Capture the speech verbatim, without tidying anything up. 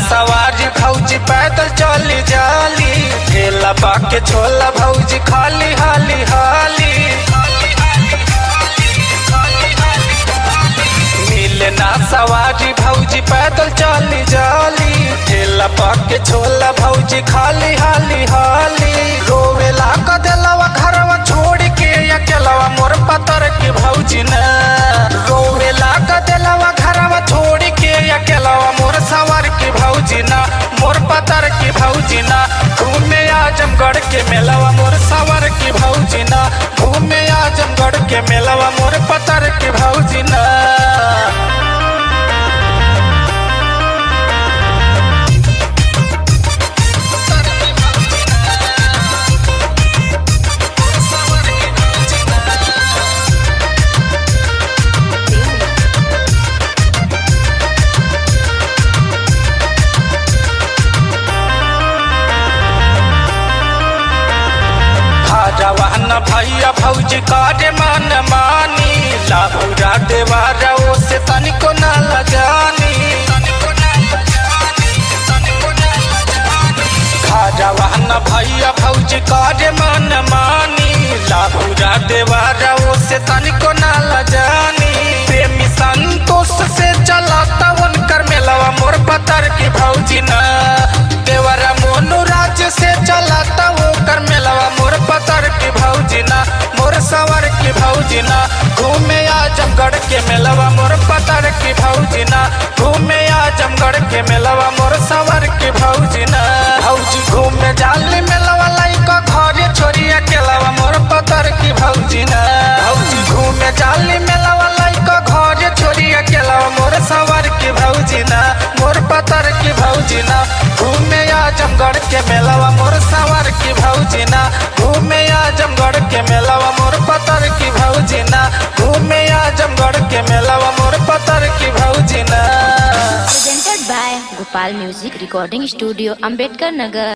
सवारी भौजी पैदल चली जाली, ठेला बाके छोला भौजी खाली हाली हाली। मिले ना सवारी भौजी पैदल चली जाली, ठेला बाके छोला भौजी खाली हाली हाली। रोवेला का दिलवा घरवा छोड़ के अकेलवा मोर पतर की भौजी न, रोवेला का दिलवा घरवा छोड़ के अकेलवा मोर सवर की भौजी ना, मोर पतर की भौजी ना। घूमे आजमगढ़ के मेलवा मोर सवर की भौजी ना, घूमे आजमगढ़ के मेलवा मोर पतर की भौजी ना। जवान भैया भौजी काटे मन मानी, लाभुरा देवारा से तनिको न लजानी। जवान भैया भौजी काटे मन मानी, लाभुरा देवारा से तनिको न लजानी। प्रेमी संतोष से चलाता उनकर मेलवा मोर पतर की भौजी न, देवरा मोनू राज्य से चलाता वो कर मेलवा मोर पतर की भौजी ना, मोर सवर की भौजी ना। घूमे आजमगढ़ के मेलवा मोर पतर की भौजी ना, घूमे आजमगढ़ के मेलवा मोर सवर की भौजी ना। भौजी घूमे जाली मेलवा लइका घरे छोरी अकेलवा मोर पतर की भौजी ना, भौजी घूमे जाली मेलवा लइका घरे छोरी अकेलवा मोर सवर की भौजी ना, मोर पतर की भौजी ना। घूमे आजमगढ़ के मेलवा मोर सवर की भौजी ना, घूमे आजमगढ़ के मेलवा मोर पतर की भौजी ना, घूमे आजमगढ़ के मेलवा मोर पतर की भौजी ना। Presented by Gopal Music Recording Studio, Ambedkar Nagar।